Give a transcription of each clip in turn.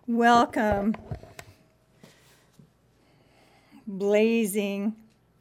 Welcome, blazing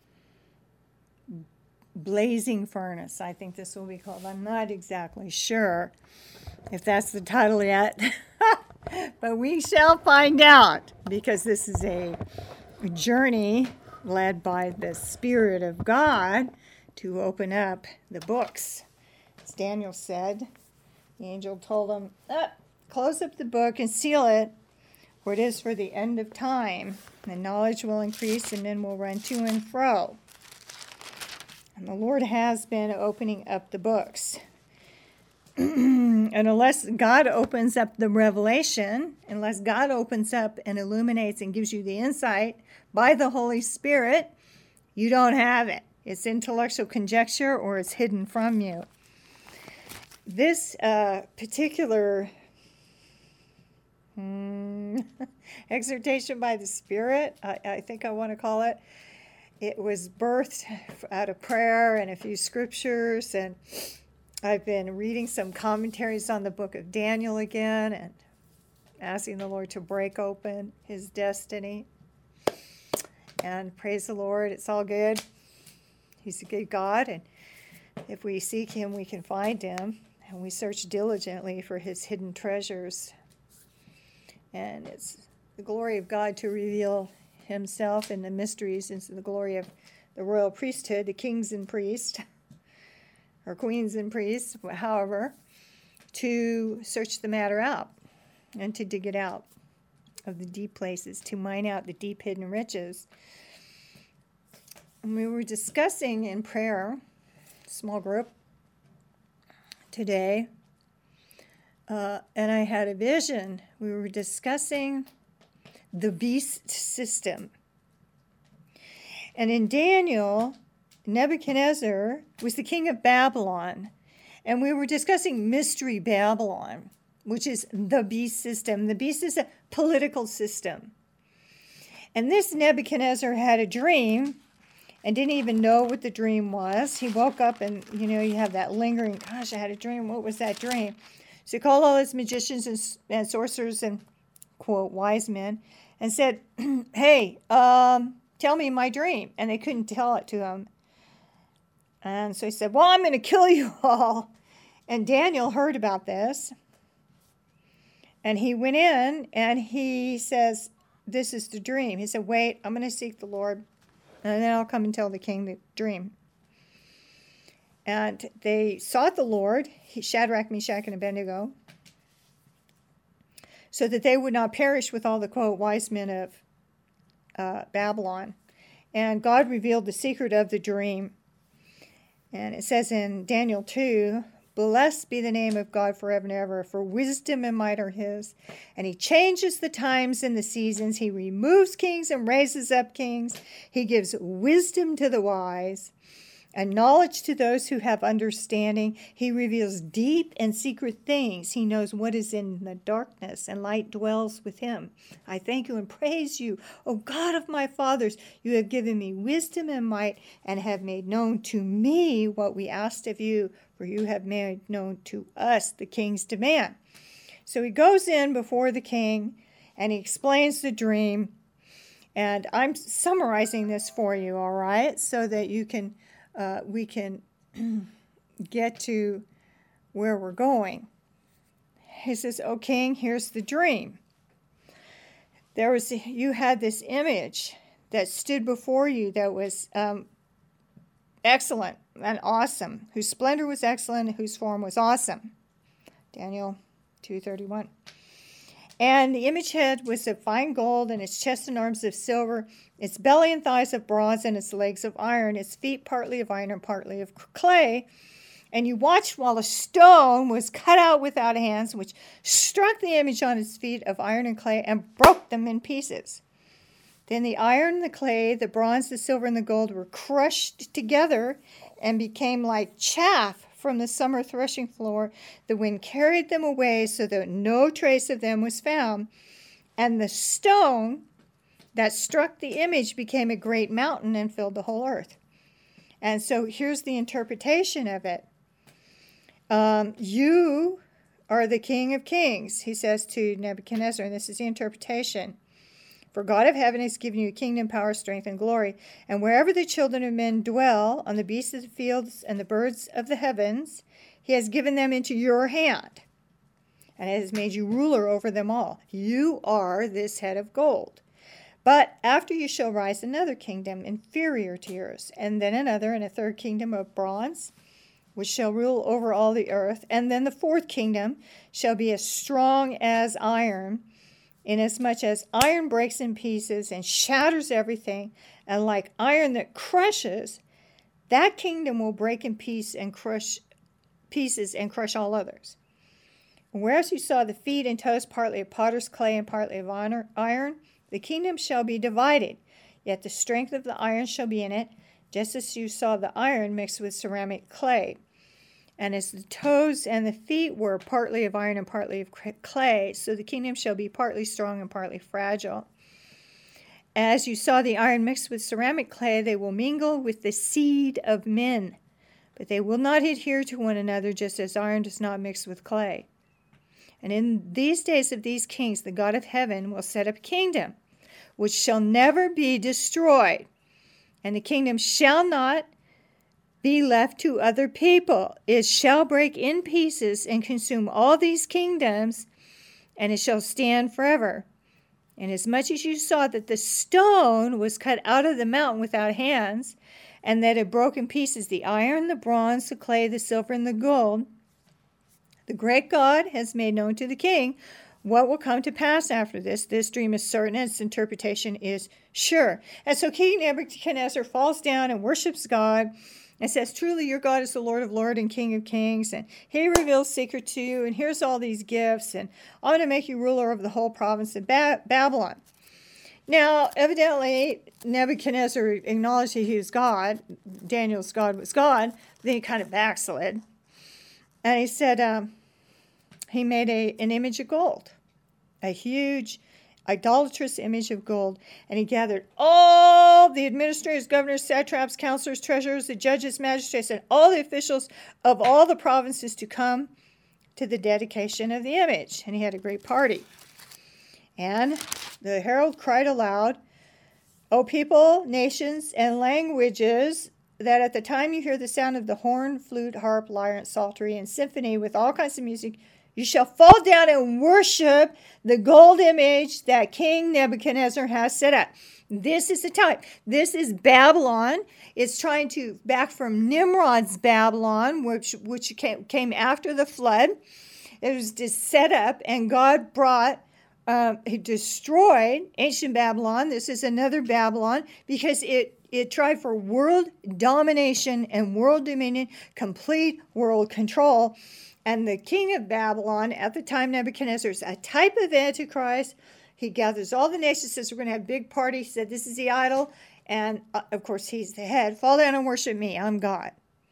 furnace. I think this will be called. I'm not exactly sure if that's the title yet, but we shall find out, because this is a journey led by the Spirit of God to open up the books. As Daniel said, the angel told him, close up the book and seal it, for it is for the end of time. The knowledge will increase and men will run to and fro. And the Lord has been opening up the books. And unless God opens up the revelation, unless God opens up and illuminates and gives you the insight by the Holy Spirit, you don't have it. It's intellectual conjecture or it's hidden from you. This particular exhortation by the Spirit, I think I want to call it, it was birthed out of prayer and a few scriptures, and I've been reading some commentaries on the book of Daniel again and asking the Lord to break open his destiny. And praise the Lord, it's all good. He's a good God, and if we seek him, we can find him, and we search diligently for his hidden treasures. And it's the glory of God to reveal himself and the mysteries into the glory of the royal priesthood, the kings and priests, or queens and priests, however, to search the matter out and to dig it out of the deep places, to mine out the deep hidden riches. And we were discussing in prayer, small group, today, and I had a vision. We were discussing the beast system. And in Daniel, Nebuchadnezzar was the king of Babylon. And we were discussing Mystery Babylon, which is the beast system. The beast is a political system. And this Nebuchadnezzar had a dream and didn't even know what the dream was. He woke up and, you have that lingering, gosh, I had a dream. What was that dream? So he called all his magicians and sorcerers and, quote, wise men, and said, hey, tell me my dream. And they couldn't tell it to him. And so he said, well, I'm going to kill you all. And Daniel heard about this. And he went in and he says, this is the dream. He said, wait, I'm going to seek the Lord. And then I'll come and tell the king the dream. And they sought the Lord, Shadrach, Meshach, and Abednego, so that they would not perish with all the, quote, wise men of Babylon. And God revealed the secret of the dream. And it says in Daniel 2, blessed be the name of God forever and ever, for wisdom and might are his. And he changes the times and the seasons. He removes kings and raises up kings. He gives wisdom to the wise and knowledge to those who have understanding. He reveals deep and secret things. He knows what is in the darkness, and light dwells with him. I thank you and praise you, O God of my fathers. You have given me wisdom and might, and have made known to me what we asked of you, for you have made known to us the king's demand. So he goes in before the king, and he explains the dream. And I'm summarizing this for you, all right, so that you can we can get to where we're going. He says, O king, here's the dream. You had this image that stood before you that was excellent and awesome, whose splendor was excellent, whose form was awesome. Daniel 2:31. And the image head was of fine gold, and its chest and arms of silver, its belly and thighs of bronze, and its legs of iron, its feet partly of iron and partly of clay. And you watched while a stone was cut out without hands, which struck the image on its feet of iron and clay and broke them in pieces. Then the iron, the clay, the bronze, the silver, and the gold were crushed together and became like chaff from the summer threshing floor. The wind carried them away so that no trace of them was found. And the stone that struck the image became a great mountain and filled the whole earth. And so here's the interpretation of it. You are the King of Kings, he says to Nebuchadnezzar, and this is the interpretation. For God of heaven has given you kingdom, power, strength, and glory. And wherever the children of men dwell, on the beasts of the fields and the birds of the heavens, he has given them into your hand, and has made you ruler over them all. You are this head of gold. But after you shall rise another kingdom inferior to yours, and then another, and a third kingdom of bronze, which shall rule over all the earth. And then the fourth kingdom shall be as strong as iron, inasmuch as iron breaks in pieces and shatters everything, and like iron that crushes, that kingdom will break in pieces and crush all others. Whereas you saw the feet and toes partly of potter's clay and partly of iron, the kingdom shall be divided, yet the strength of the iron shall be in it, just as you saw the iron mixed with ceramic clay. And as the toes and the feet were partly of iron and partly of clay, so the kingdom shall be partly strong and partly fragile. As you saw the iron mixed with ceramic clay, they will mingle with the seed of men, but they will not adhere to one another, just as iron does not mix with clay. And in these days of these kings, the God of heaven will set up a kingdom, which shall never be destroyed, and the kingdom shall not be left to other people. It shall break in pieces and consume all these kingdoms, and it shall stand forever. Inasmuch as you saw that the stone was cut out of the mountain without hands, and that it broke in pieces the iron, the bronze, the clay, the silver, and the gold, the great God has made known to the king what will come to pass after this. This dream is certain, and its interpretation is sure. And so King Nebuchadnezzar falls down and worships God, and says, truly your God is the Lord of lords and King of kings, and he reveals secret to you, and here's all these gifts, and I'm going to make you ruler over the whole province of Babylon. Now, evidently, Nebuchadnezzar acknowledged that he was God. Daniel's God was God. Then he kind of backslid. And he said he made an image of gold, a huge idolatrous image of gold, and he gathered all the administrators, governors, satraps, counselors, treasurers, the judges, magistrates, and all the officials of all the provinces to come to the dedication of the image. And he had a great party. And the herald cried aloud, O people, nations, and languages, that at the time you hear the sound of the horn, flute, harp, lyre, and psaltery, and symphony with all kinds of music, you shall fall down and worship the gold image that King Nebuchadnezzar has set up. This is the type. This is Babylon. It's trying to back from Nimrod's Babylon, which came after the flood. It was just set up, and God he destroyed ancient Babylon. This is another Babylon because it tried for world domination and world dominion, complete world control. And the king of Babylon, at the time Nebuchadnezzar, is a type of Antichrist. He gathers all the nations, says we're going to have a big party. He said, this is the idol. And, of course, he's the head. Fall down and worship me. I'm God.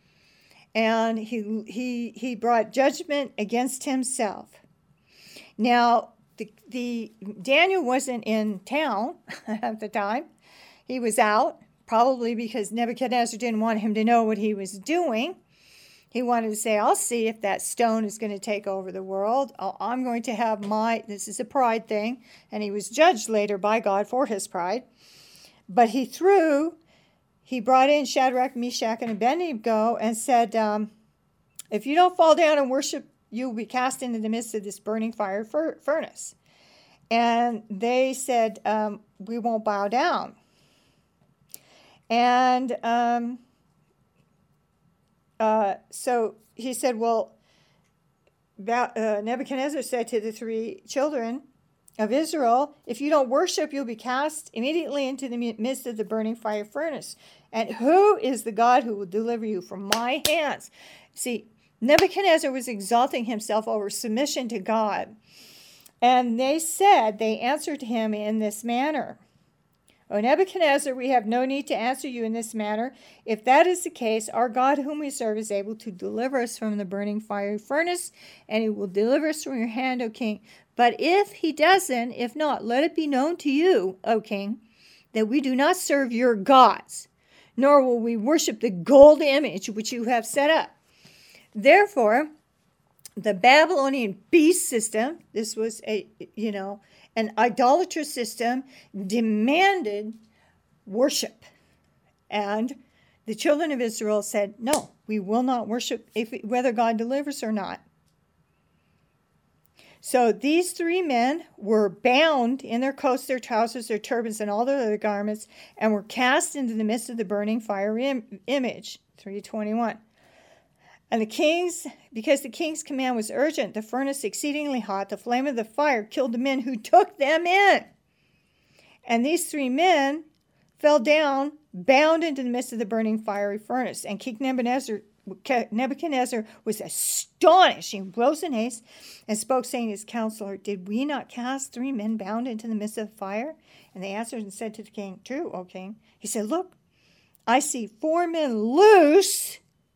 And he brought judgment against himself. Now, the Daniel wasn't in town at the time. He was out, probably because Nebuchadnezzar didn't want him to know what he was doing. He wanted to say, I'll see if that stone is going to take over the world. I'm going to have this is a pride thing. And he was judged later by God for his pride. But he brought in Shadrach, Meshach, and Abednego and said, if you don't fall down and worship, you'll be cast into the midst of this burning fire furnace. And they said, we won't bow down. And so he said, well, Nebuchadnezzar said to the three children of Israel, if you don't worship, you'll be cast immediately into the midst of the burning fire furnace. And who is the God who will deliver you from my hands? See, Nebuchadnezzar was exalting himself over submission to God. And they answered him in this manner. O Nebuchadnezzar, we have no need to answer you in this manner. If that is the case, our God whom we serve is able to deliver us from the burning fiery furnace, and he will deliver us from your hand, O king. But if he doesn't, if not, let it be known to you, O king, that we do not serve your gods, nor will we worship the gold image which you have set up. Therefore, the Babylonian beast system, this was an idolatrous system, demanded worship. And the children of Israel said, no, we will not worship whether God delivers or not. So these 3 men were bound in their coats, their trousers, their turbans, and all their other garments, and were cast into the midst of the burning fire image. 3:21. And because the king's command was urgent, the furnace exceedingly hot, the flame of the fire killed the men who took them in. And these 3 men fell down, bound into the midst of the burning fiery furnace. And King Nebuchadnezzar was astonished. He rose in haste and spoke, saying to his counselor, did we not cast 3 men bound into the midst of the fire? And they answered and said to the king, true, O king. He said, look, I see 4 men loosed.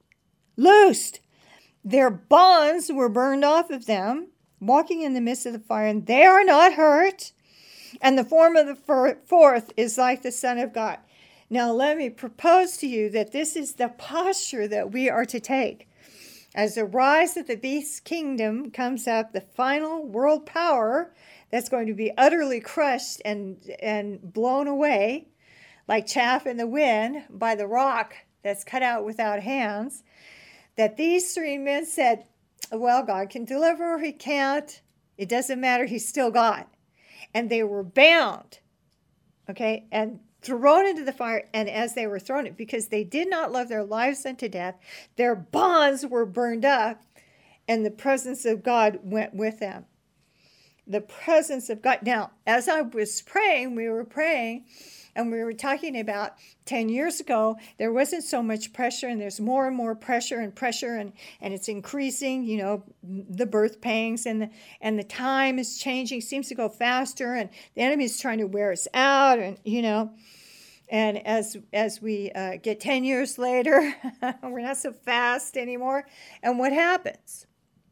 Their bonds were burned off of them, walking in the midst of the fire, and they are not hurt. And the form of the 4th is like the Son of God. Now let me propose to you that this is the posture that we are to take. As the rise of the beast kingdom comes up, the final world power that's going to be utterly crushed and blown away like chaff in the wind by the rock that's cut out without hands, that these 3 men said, well, God can deliver or he can't. It doesn't matter. He's still God. And they were bound, okay, and thrown into the fire. And as they were thrown, because they did not love their lives unto death, their bonds were burned up, and the presence of God went with them. The presence of God. Now, as I was praying, we were praying, and we were talking about 10 years ago, there wasn't so much pressure, and there's more and more pressure, and it's increasing, the birth pangs, and the time is changing, seems to go faster, and the enemy is trying to wear us out, and and as we get 10 years later, we're not so fast anymore. And what happens?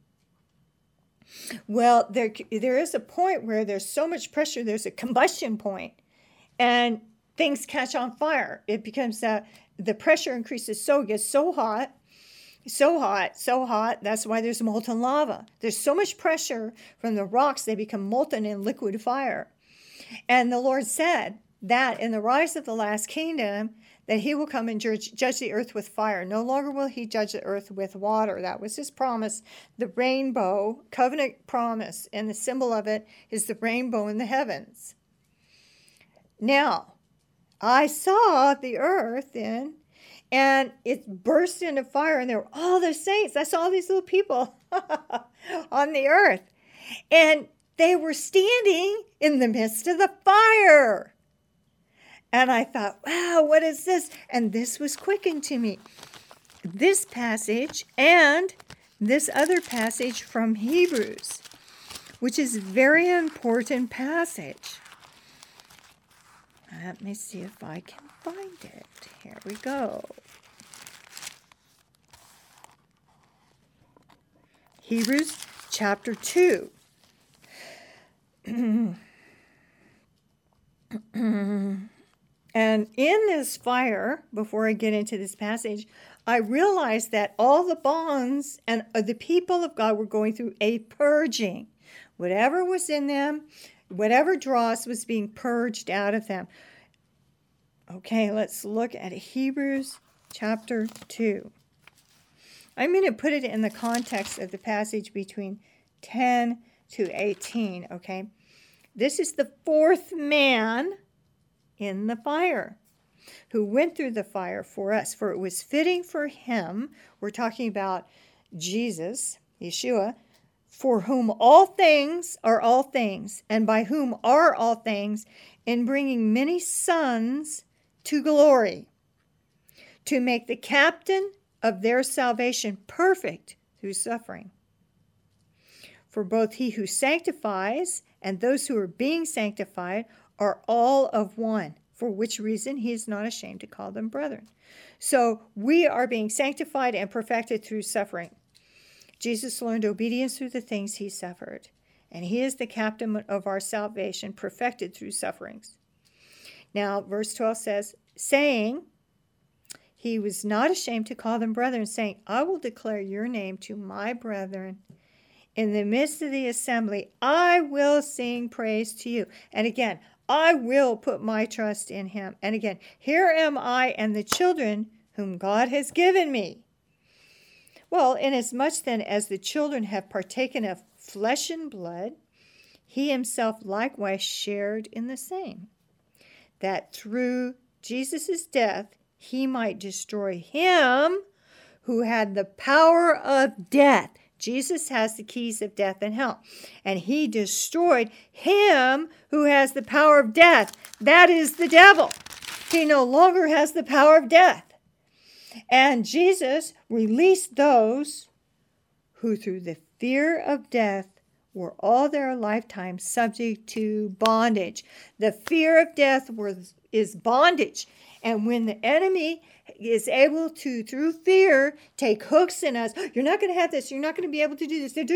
Well, there is a point where there's so much pressure, there's a combustion point, and things catch on fire. It becomes the pressure increases, so it gets so hot. That's why there's molten lava. There's so much pressure from the rocks, they become molten in liquid fire. And the Lord said that in the rise of the last kingdom, that he will come and judge the earth with fire. No longer will he judge the earth with water. That was his promise, the rainbow, covenant promise, and the symbol of it is the rainbow in the heavens. Now, I saw the earth then, and it burst into fire, and there were all the saints. I saw all these little people on the earth, and they were standing in the midst of the fire. And I thought, wow, what is this? And this was quickened to me. This passage and this other passage from Hebrews, which is a very important passage. Let me see if I can find it. Here we go. Hebrews chapter 2. And in this fire, before I get into this passage, I realized that all the bonds and the people of God were going through a purging. Whatever was in them, whatever dross was being purged out of them. Okay, let's look at Hebrews chapter 2. I'm going to put it in the context of the passage between 10 to 18, okay? This is the 4th man in the fire who went through the fire for us, for it was fitting for him, we're talking about Jesus, Yeshua, for whom all things are all things, and by whom are all things, in bringing many sons to glory, to make the captain of their salvation perfect through suffering. For both he who sanctifies and those who are being sanctified are all of one, for which reason he is not ashamed to call them brethren. So we are being sanctified and perfected through suffering. Jesus learned obedience through the things he suffered, and he is the captain of our salvation, perfected through sufferings. Now, verse 12 says, saying, he was not ashamed to call them brethren, saying, I will declare your name to my brethren. in the midst of the assembly, I will sing praise to you. And again, I will put my trust in him. And again, here am I and the children whom God has given me. Well, inasmuch then as the children have partaken of flesh and blood, he himself likewise shared in the same, that through Jesus' death he might destroy him who had the power of death. Jesus has the keys of death and hell. And he destroyed him who has the power of death. That is the devil. He no longer has the power of death. And Jesus released those who through the fear of death were all their lifetime subject to bondage. The fear of death is bondage. And when the enemy is able to, through fear, take hooks in us, you're not going to have this, you're not going to be able to do this,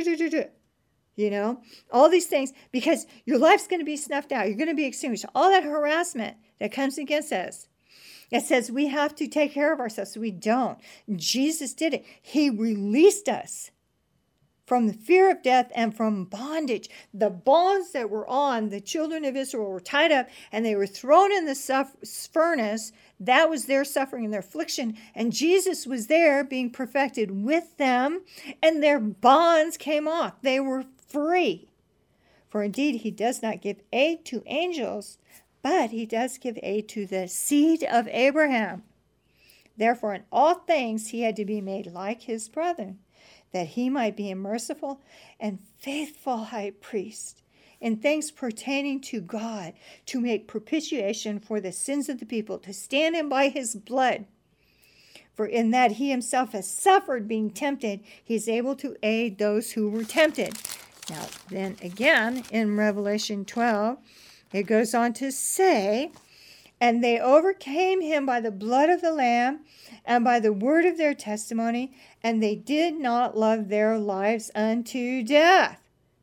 you know, all these things, because your life's going to be snuffed out, you're going to be extinguished. All that harassment that comes against us, it says we have to take care of ourselves, so we don't. Jesus did it. He released us from the fear of death and from bondage. The bonds that were on the children of Israel were tied up and they were thrown in the furnace. That was their suffering and their affliction. And Jesus was there being perfected with them, and their bonds came off. They were free. For indeed, he does not give aid to angels, but he does give aid to the seed of Abraham. Therefore, in all things, he had to be made like his brethren, that he might be a merciful and faithful high priest in things pertaining to God, to make propitiation for the sins of the people, to stand in by his blood. For in that he himself has suffered being tempted, he is able to aid those who were tempted. Now, then again, in Revelation 12, it goes on to say, and they overcame him by the blood of the Lamb and by the word of their testimony, and they did not love their lives unto death.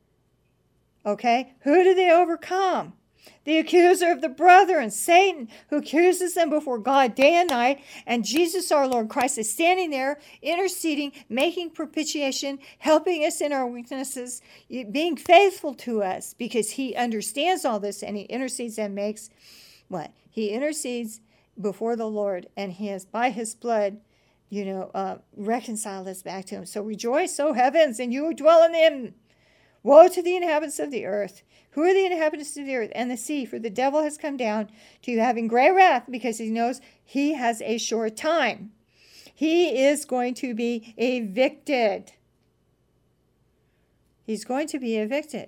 Okay, who do they overcome? The accuser of the brethren, Satan, who accuses them before God day and night. And Jesus, our Lord Christ, is standing there, interceding, making propitiation, helping us in our weaknesses, being faithful to us, because he understands all this, and he intercedes and makes what? He intercedes before the Lord, and he has, by his blood, reconciled us back to him. So rejoice, O heavens, and you who dwell in them. Woe to the inhabitants of the earth. Who are the inhabitants of the earth and the sea? For the devil has come down to you having great wrath, because he knows he has a short time. He is going to be evicted. He's going to be evicted.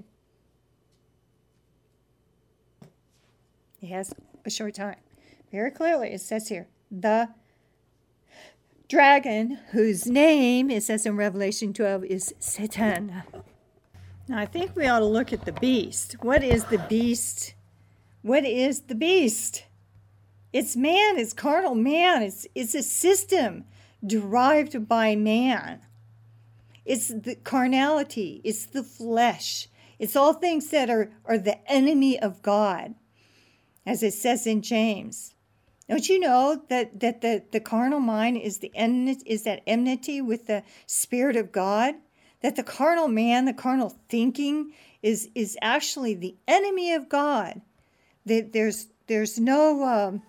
He has a short time. Very clearly, it says here, the dragon, whose name, it says in Revelation 12, is Satan. Now, I think we ought to look at the beast. What is the beast? What is the beast? It's man. It's carnal man. It's a system derived by man. It's the carnality. It's the flesh. It's all things that are the enemy of God, as it says in James. Don't you know that the carnal mind is that enmity with the Spirit of God? That the carnal man, the carnal thinking is actually the enemy of God. That there's no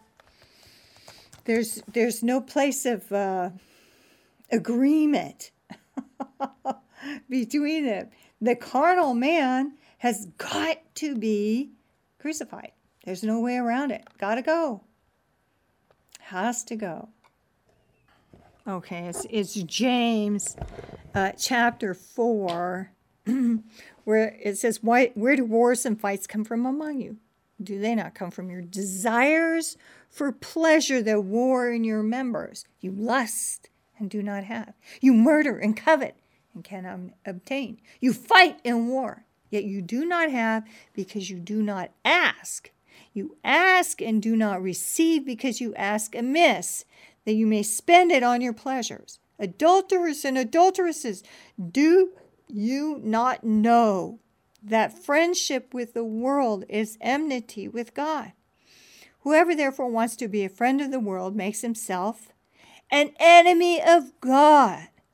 place of agreement between them. The carnal man has got to be crucified. There's no way around it. Gotta go. Has to go. Okay, it's James chapter 4, where it says, where do wars and fights come from among you? Do they not come from your desires for pleasure that war in your members? You lust and do not have. You murder and covet and cannot obtain. You fight in war, yet you do not have because you do not ask. You ask and do not receive because you ask amiss, that you may spend it on your pleasures. Adulterers and adulteresses, do you not know that friendship with the world is enmity with God? Whoever therefore wants to be a friend of the world makes himself an enemy of God.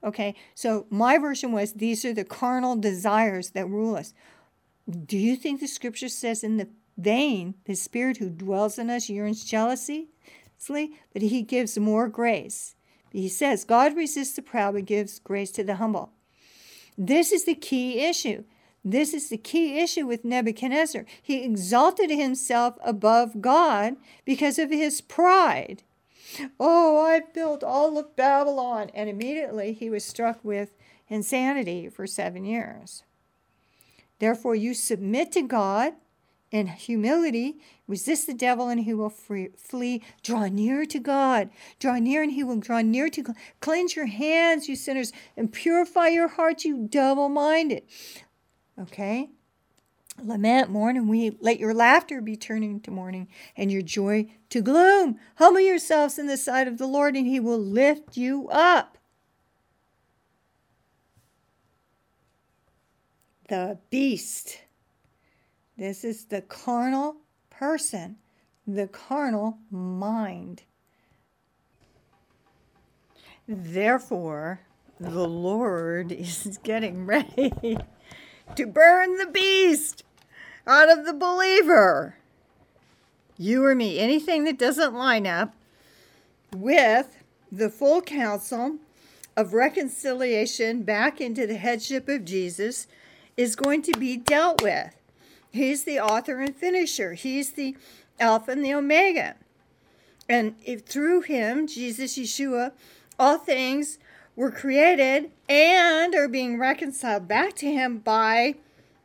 Okay, so my version was, these are the carnal desires that rule us. Do you think the scripture says in the vein, the Spirit who dwells in us yearns jealousy? But he gives more grace. He says, God resists the proud but gives grace to the humble. This is the key issue. This is the key issue with Nebuchadnezzar. He exalted himself above God because of his pride. Oh, I built all of Babylon. And immediately he was struck with insanity for 7 years. Therefore, you submit to God in humility, resist the devil and he will flee. Draw near to God. Draw near and he will draw near to God. Cleanse your hands, you sinners, and purify your hearts, you double-minded. Okay? Lament, mourn, and weep. Let your laughter be turned into mourning and your joy to gloom. Humble yourselves in the sight of the Lord and he will lift you up. The beast. This is the carnal person, the carnal mind. Therefore, the Lord is getting ready to burn the beast out of the believer. You or me, anything that doesn't line up with the full counsel of reconciliation back into the headship of Jesus is going to be dealt with. He's the author and finisher. He's the Alpha and the Omega. And if through him, Jesus, Yeshua, all things were created and are being reconciled back to him by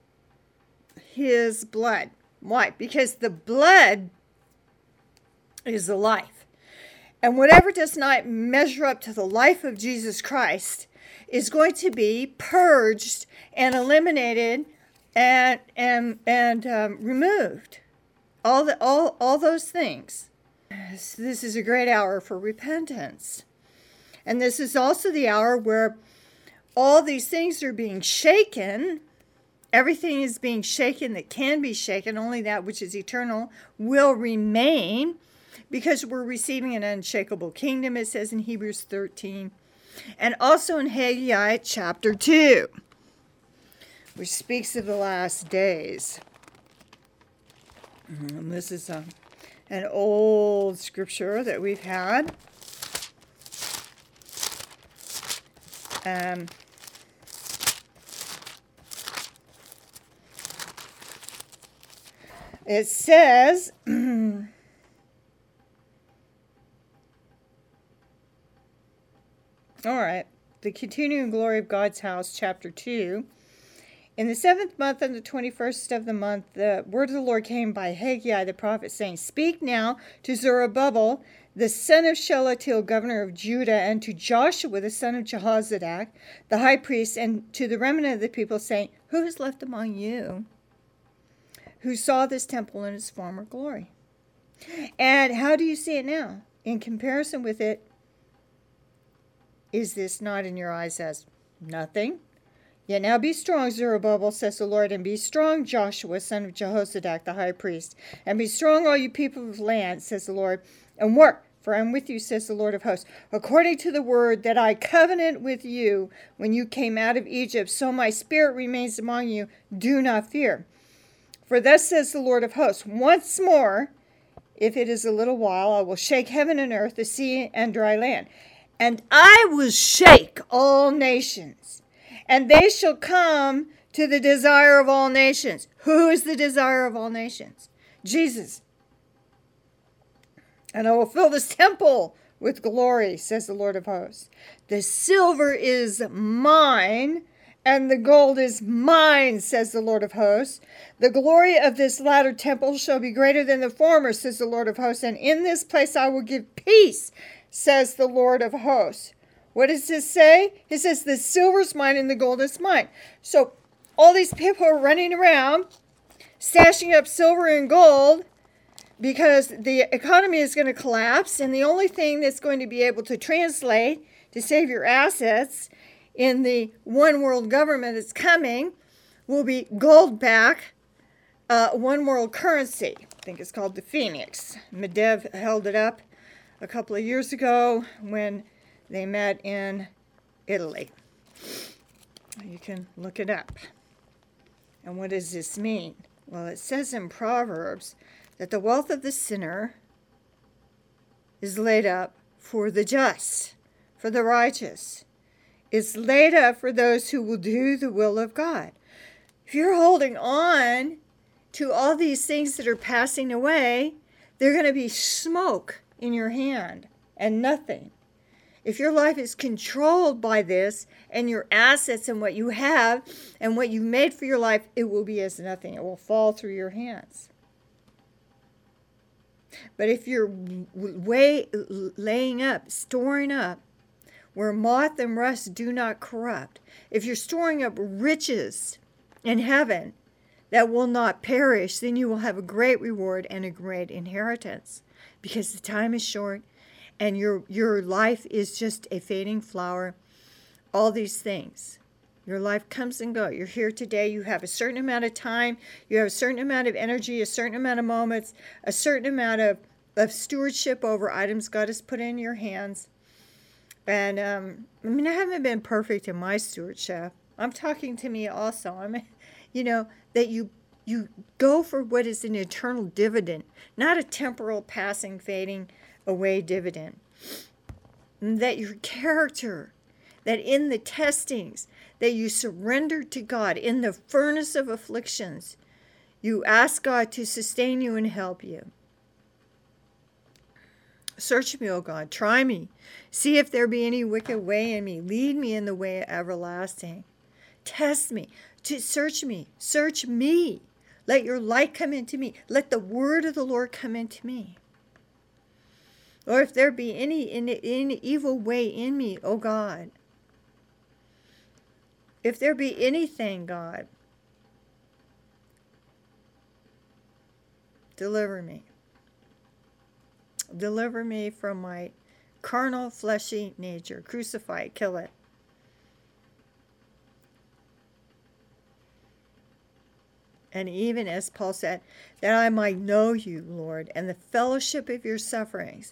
his blood. Why? Because the blood is the life. And whatever does not measure up to the life of Jesus Christ is going to be purged and eliminated and removed. All those things. This is a great hour for repentance. And this is also the hour where all these things are being shaken. Everything is being shaken that can be shaken. Only that which is eternal will remain, because we're receiving an unshakable kingdom, it says in Hebrews 13. And also in Haggai chapter 2, which speaks of the last days. And this is an old scripture that we've had. It says, all right, the continuing glory of God's house, chapter 2. In the 7th month and the 21st of the month, the word of the Lord came by Haggai the prophet, saying, Speak now to Zerubbabel, the son of Shealtiel, governor of Judah, and to Joshua, the son of Jehozadak, the high priest, and to the remnant of the people, saying, Who is left among you who saw this temple in its former glory? And how do you see it now? In comparison with it, is this not in your eyes as nothing? Yet now be strong, Zerubbabel, says the Lord, and be strong, Joshua, son of Jehozadak, the high priest. And be strong, all you people of the land, says the Lord, and work, for I am with you, says the Lord of hosts. According to the word that I covenant with you when you came out of Egypt, so my spirit remains among you. Do not fear. For thus says the Lord of hosts, once more, if it is a little while, I will shake heaven and earth, the sea and dry land. And I will shake all nations, and they shall come to the desire of all nations. Who is the desire of all nations? Jesus. And I will fill this temple with glory, says the Lord of hosts. The silver is mine, and the gold is mine, says the Lord of hosts. The glory of this latter temple shall be greater than the former, says the Lord of hosts. And in this place I will give peace, says the Lord of hosts. What does this say? It says the silver is mine and the gold is mine. So all these people are running around, stashing up silver and gold, because the economy is going to collapse, and the only thing that's going to be able to translate to save your assets in the one world government that's coming will be gold back, one world currency. I think it's called the Phoenix. Medvedev held it up a couple of years ago when they met in Italy. You can look it up. And what does this mean? Well, it says in Proverbs that the wealth of the sinner is laid up for the just, for the righteous. It's laid up for those who will do the will of God. If you're holding on to all these things that are passing away, they're going to be smoke in your hand and nothing. If your life is controlled by this and your assets and what you have and what you made for your life, it will be as nothing. It will fall through your hands. But if you're laying up, storing up, where moth and rust do not corrupt, if you're storing up riches in heaven that will not perish, then you will have a great reward and a great inheritance, because the time is short and your life is just a fading flower. All these things. Your life comes and goes. You're here today. You have a certain amount of time. You have a certain amount of energy, a certain amount of moments, a certain amount of stewardship over items God has put in your hands. And, I haven't been perfect in my stewardship. I'm talking to me also. That you go for what is an eternal dividend, not a temporal, passing, fading away dividend. And that your character, that in the testings, that you surrender to God in the furnace of afflictions, you ask God to sustain you and help you. Search me, O God, try me. See if there be any wicked way in me. Lead me in the way everlasting. Test me, search me. Let your light come into me. Let the word of the Lord come into me. Or if there be any evil way in me, O God. If there be anything, God, deliver me. Deliver me from my carnal, fleshy nature. Crucify it, kill it. And even as Paul said, that I might know you, Lord, and the fellowship of your sufferings,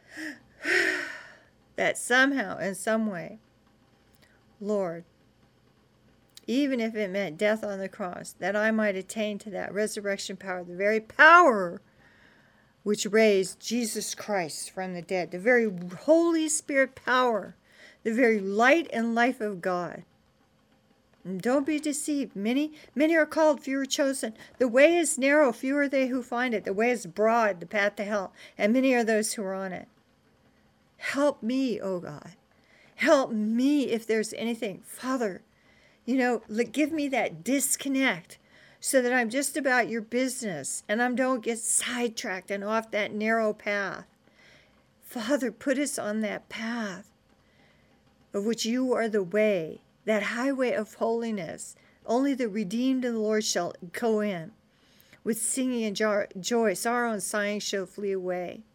that somehow, in some way, Lord, even if it meant death on the cross, that I might attain to that resurrection power, the very power which raised Jesus Christ from the dead, the very Holy Spirit power, the very light and life of God. And don't be deceived. Many are called, few are chosen. The way is narrow, few are they who find it. The way is broad, the path to hell, and many are those who are on it. Help me, O God. Help me if there's anything. Father, give me that disconnect so that I'm just about your business and I don't get sidetracked and off that narrow path. Father, put us on that path of which you are the way, that highway of holiness. Only the redeemed in the Lord shall go in. With singing and joy, sorrow and sighing shall flee away.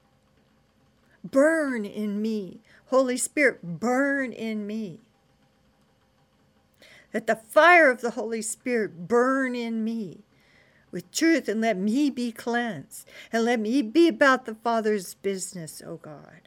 Burn in me. Holy Spirit, burn in me. Let the fire of the Holy Spirit burn in me with truth, and let me be cleansed, and let me be about the Father's business, O God.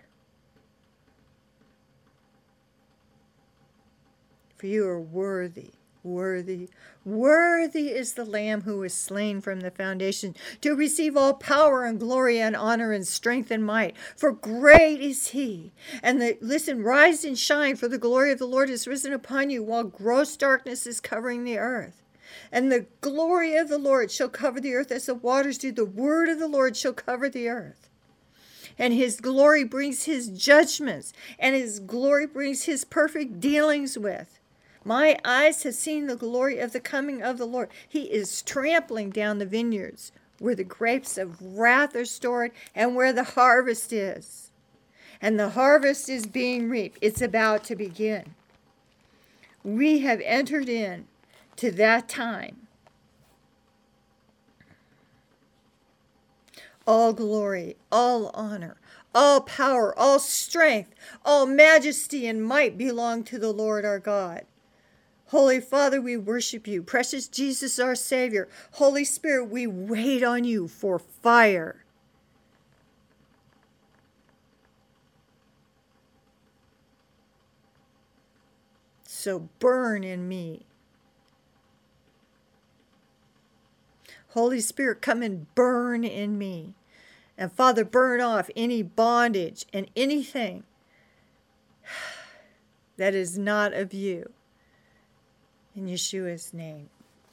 For you are worthy, worthy, worthy is the Lamb who was slain from the foundation to receive all power and glory and honor and strength and might. For great is he. And rise and shine, for the glory of the Lord is risen upon you, while gross darkness is covering the earth. And the glory of the Lord shall cover the earth as the waters do. The word of the Lord shall cover the earth. And his glory brings his judgments, and his glory brings his perfect dealings with. My eyes have seen the glory of the coming of the Lord. He is trampling down the vineyards where the grapes of wrath are stored and where the harvest is. And the harvest is being reaped. It's about to begin. We have entered in to that time. All glory, all honor, all power, all strength, all majesty and might belong to the Lord our God. Holy Father, we worship you. Precious Jesus, our Savior. Holy Spirit, we wait on you for fire. So burn in me. Holy Spirit, come and burn in me. And Father, burn off any bondage and anything that is not of you. In Yeshua's name.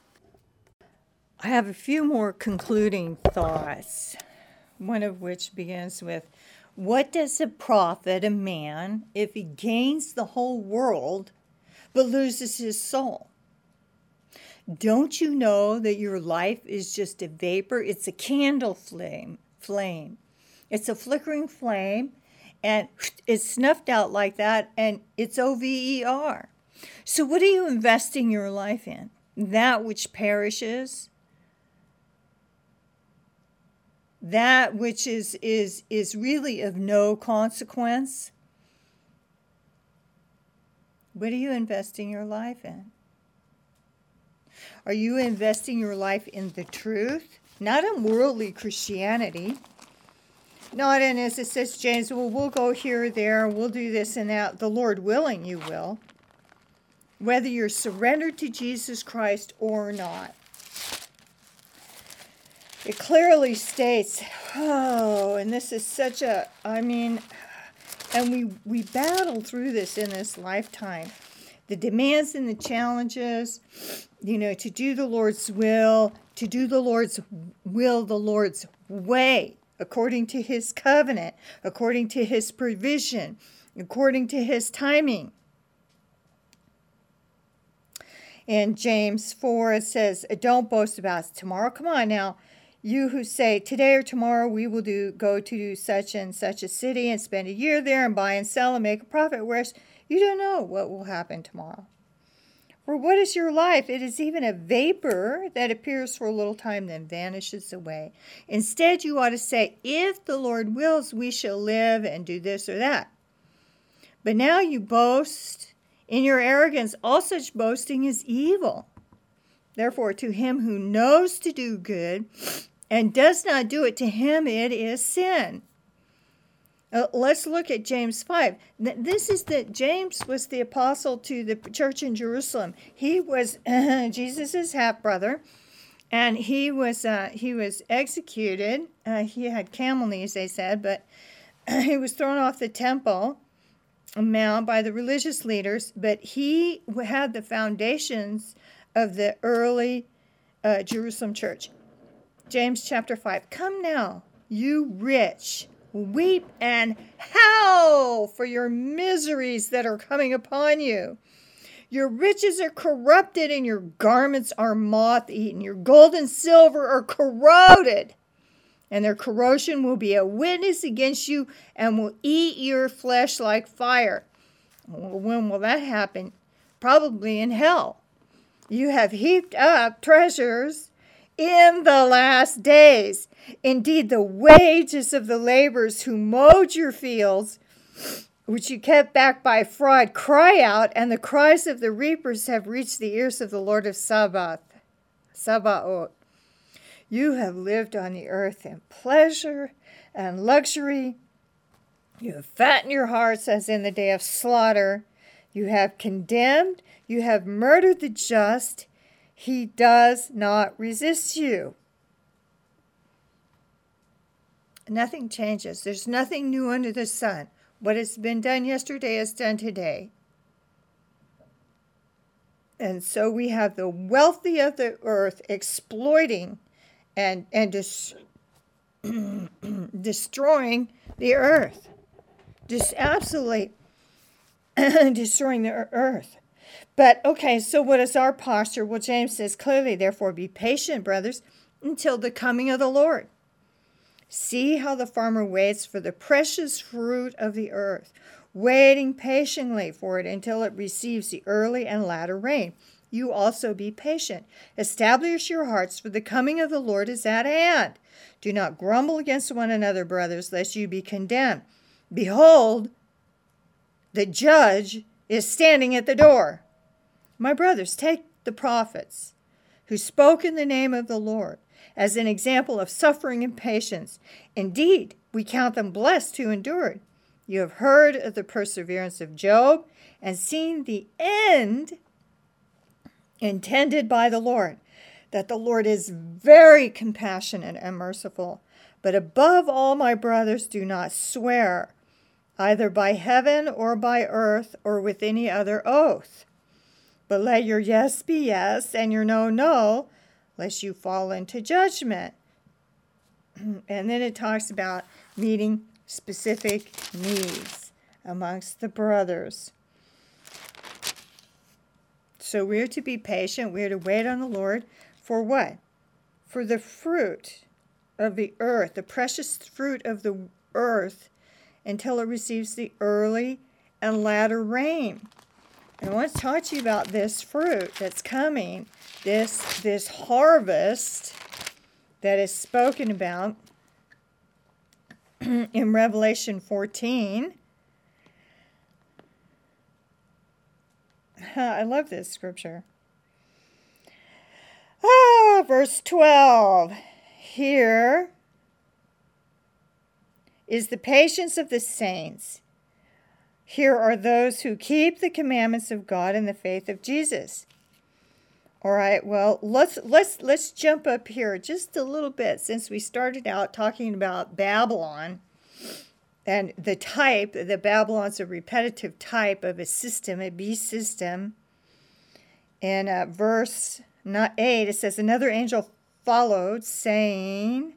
I have a few more concluding thoughts, one of which begins with, what does it profit a man if he gains the whole world but loses his soul? Don't you know that your life is just a vapor? It's a candle flame. It's a flickering flame, and it's snuffed out like that, and it's over. So what are you investing your life in? That which perishes? That which is really of no consequence? What are you investing your life in? Are you investing your life in the truth? Not in worldly Christianity. Not in, as it says, James, well, we'll go here or there, we'll do this and that. The Lord willing, you will. Whether you're surrendered to Jesus Christ or not. It clearly states, and this is such a, and we battle through this in this lifetime. The demands and the challenges, to do the Lord's will, to do the Lord's will, the Lord's way, according to his covenant, according to his provision, according to his timing. In James 4, it says, don't boast about tomorrow. Come on now. You who say, today or tomorrow we will go to such and such a city and spend a year there and buy and sell and make a profit, whereas you don't know what will happen tomorrow. For what is your life? It is even a vapor that appears for a little time, then vanishes away. Instead, you ought to say, if the Lord wills, we shall live and do this or that. But now you boast in your arrogance. All such boasting is evil. Therefore, to him who knows to do good and does not do it, to him it is sin. Let's look at James 5. This is that James was the apostle to the church in Jerusalem. He was Jesus' half-brother, and he was executed. He had camel knees, they said, but he was thrown off the temple mount by the religious leaders. But he had the foundations of the early Jerusalem church. James chapter 5. Come now, you rich, weep and howl for your miseries that are coming upon you. Your riches are corrupted and your garments are moth-eaten. Your gold and silver are corroded, and their corrosion will be a witness against you and will eat your flesh like fire. Well, when will that happen? Probably in hell. You have heaped up treasures in the last days. Indeed, the wages of the laborers who mowed your fields, which you kept back by fraud, cry out, and the cries of the reapers have reached the ears of the Lord of Sabaoth. You have lived on the earth in pleasure and luxury. You have fattened your hearts as in the day of slaughter. You have condemned. You have murdered the just. He does not resist you. Nothing changes. There's nothing new under the sun. What has been done yesterday is done today. And so we have the wealthy of the earth exploiting and destroying the earth. Just absolutely destroying the earth. But, okay, so what is our posture? Well, James says clearly, therefore, be patient, brothers, until the coming of the Lord. See how the farmer waits for the precious fruit of the earth, waiting patiently for it until it receives the early and latter rain. You also be patient. Establish your hearts, for the coming of the Lord is at hand. Do not grumble against one another, brothers, lest you be condemned. Behold, the judge is standing at the door. My brothers, take the prophets who spoke in the name of the Lord as an example of suffering and patience. Indeed, we count them blessed who endured. You have heard of the perseverance of Job and seen the end intended by the Lord, that the Lord is very compassionate and merciful. But above all, my brothers, do not swear, either by heaven or by earth or with any other oath. But let your yes be yes and your no, no, lest you fall into judgment. And then it talks about meeting specific needs amongst the brothers. So we're to be patient. We're to wait on the Lord for what? For the fruit of the earth, the precious fruit of the earth, until it receives the early and latter rain. And I want to talk to you about this fruit that's coming, this harvest that is spoken about in Revelation 14. I love this scripture. Verse 12. Here is the patience of the saints. Here are those who keep the commandments of God and the faith of Jesus. All right, well, let's jump up here just a little bit, since we started out talking about Babylon and the type. The Babylon's a repetitive type of a system, a beast system. In verse 8, it says, another angel followed, saying,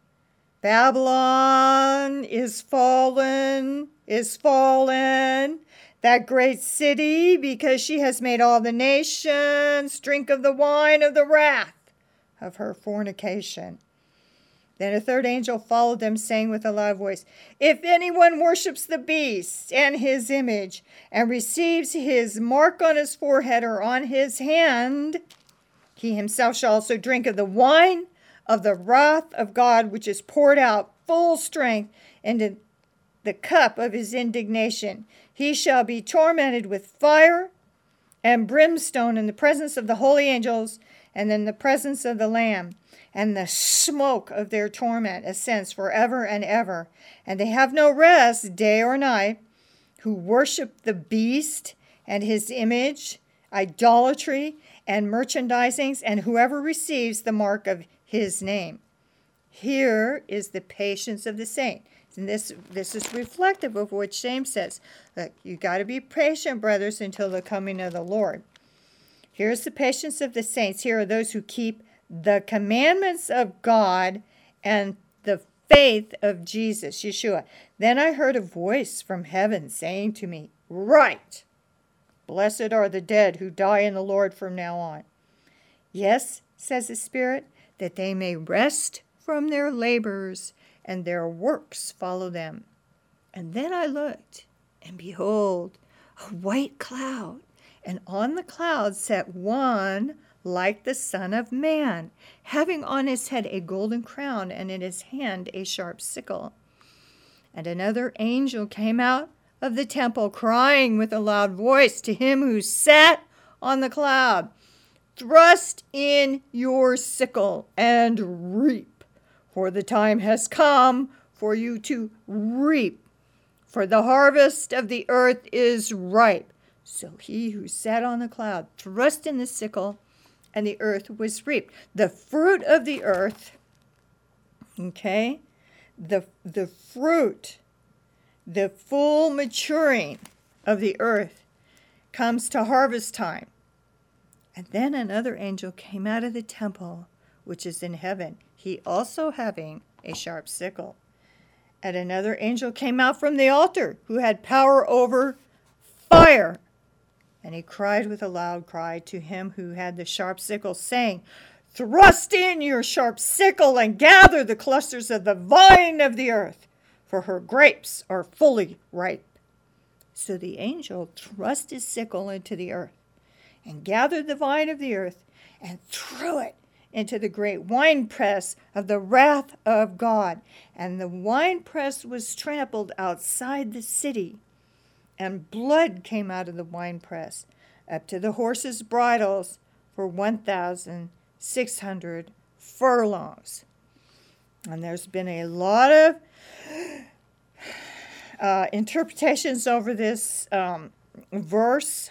Babylon is fallen, that great city, because she has made all the nations drink of the wine of the wrath of her fornication. Then a third angel followed them, saying with a loud voice, if anyone worships the beast and his image, and receives his mark on his forehead or on his hand, he himself shall also drink of the wine of the wrath of God, which is poured out full strength into the cup of his indignation. He shall be tormented with fire and brimstone in the presence of the holy angels and in the presence of the Lamb. And the smoke of their torment ascends forever and ever. And they have no rest day or night, who worship the beast and his image, idolatry and merchandisings, and whoever receives the mark of his name. Here is the patience of the saint. And this is reflective of what James says. Look, you got to be patient, brothers, until the coming of the Lord. Here's the patience of the saints. Here are those who keep the commandments of God and the faith of Jesus, Yeshua. Then I heard a voice from heaven saying to me, write, blessed are the dead who die in the Lord from now on. Yes, says the Spirit, that they may rest from their labors, and their works follow them. And then I looked, and behold, a white cloud, and on the cloud sat one like the Son of Man, having on his head a golden crown, and in his hand a sharp sickle. And another angel came out of the temple, crying with a loud voice to him who sat on the cloud, thrust in your sickle and reap, for the time has come for you to reap, for the harvest of the earth is ripe. So he who sat on the cloud thrust in the sickle, and the earth was reaped. The fruit of the earth, okay, the fruit, the full maturing of the earth comes to harvest time. And then another angel came out of the temple, which is in heaven, he also having a sharp sickle. And another angel came out from the altar, who had power over fire. And he cried with a loud cry to him who had the sharp sickle, saying, thrust in your sharp sickle and gather the clusters of the vine of the earth, for her grapes are fully ripe. So the angel thrust his sickle into the earth, and gathered the vine of the earth, and threw it into the great winepress of the wrath of God. And the winepress was trampled outside the city, and blood came out of the winepress up to the horses' bridles for 1,600 furlongs. And there's been a lot of interpretations over this verse.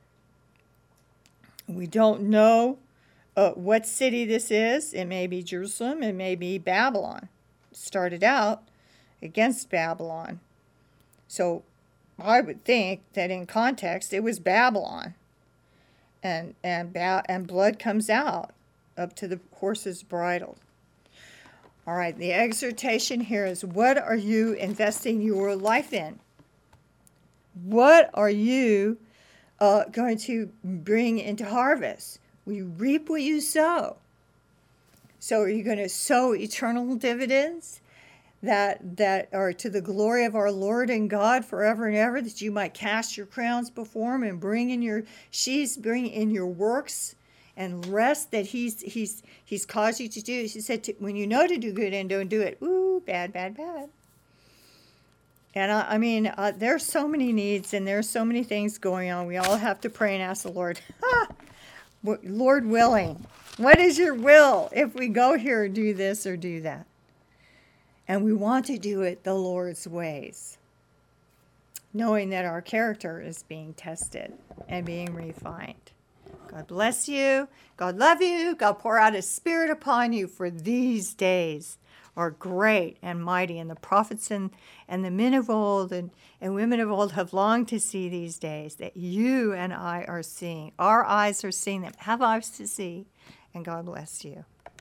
We don't know what city this is. It may be Jerusalem. It may be Babylon. It started out against Babylon. So I would think that in context it was Babylon. And blood comes out up to the horse's bridle. All right, the exhortation here is, what are you investing your life in? What are you going to bring into harvest? We reap what you sow. So are you going to sow eternal dividends that are to the glory of our Lord and God forever and ever, that you might cast your crowns before him and bring in your works and rest that he's caused you to do? He said, when you know to do good and don't do it, ooh, bad, bad, bad. And I mean, there's so many needs and there's so many things going on. We all have to pray and ask the Lord, Lord willing, what is your will if we go here, do this or do that? And we want to do it the Lord's ways, knowing that our character is being tested and being refined. God bless you. God love you. God pour out his Spirit upon you, for these days are great and mighty. And the prophets and the men of old and women of old have longed to see these days that you and I are seeing. Our eyes are seeing them. Have eyes to see. And God bless you.